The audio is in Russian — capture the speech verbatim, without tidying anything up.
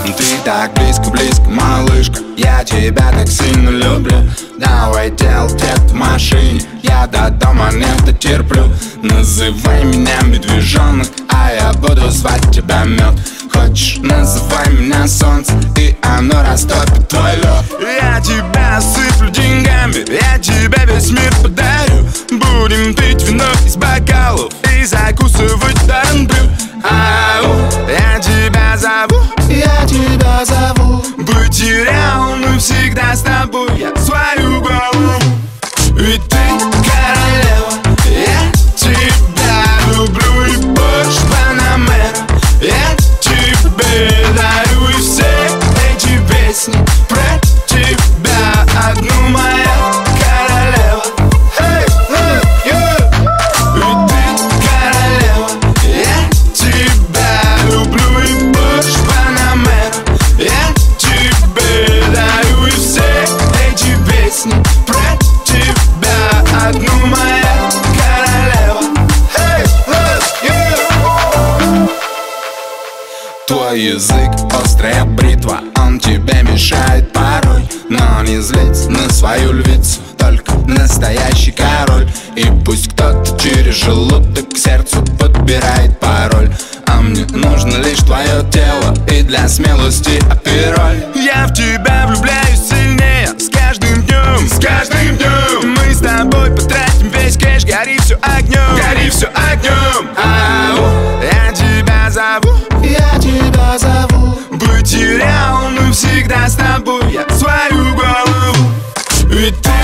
Ты так близко-близко, малышка, я тебя так сильно люблю. Давай делать это в машине, я до дома не терплю. Называй меня медвежонок, а я буду звать тебя мед. Хочешь, называй меня солнце, и оно растопит твой лед. Я тебя осыплю деньгами, я тебе весь мир подарю. Будем пить вино из бокалов и закусывать дармблю. Ау, я тебя зову, я тебя зову. Быть реалным всегда с тобой, я свою голову. Ведь ты королева, я тебя люблю и больше Панамера. Я тебе дарю и все эти песни про тебя одну, моя королева. Hey, hey, yeah. Ведь ты королева, я тебя люблю и больше Панамера. Я тебе дарю и все эти песни про тебя одну, моя королева. Hey, hey, yeah. Твой язык острая бритва, он тебе мешает порой. Но не злись на свою львицу, только настоящий король. И пусть кто-то через желудок к сердцу подбирает пароль, а мне нужно лишь твое тело и для смелости апероль. Я в тебя влюбляюсь сильнее с каждым днем, с каждым днем. Мы с тобой потратим весь кэш, гори все огнем, гори все огнем. Ау, я тебя зову, я тебя зову. Быть реалным всегда с тобой, я свою голову. Ведь ты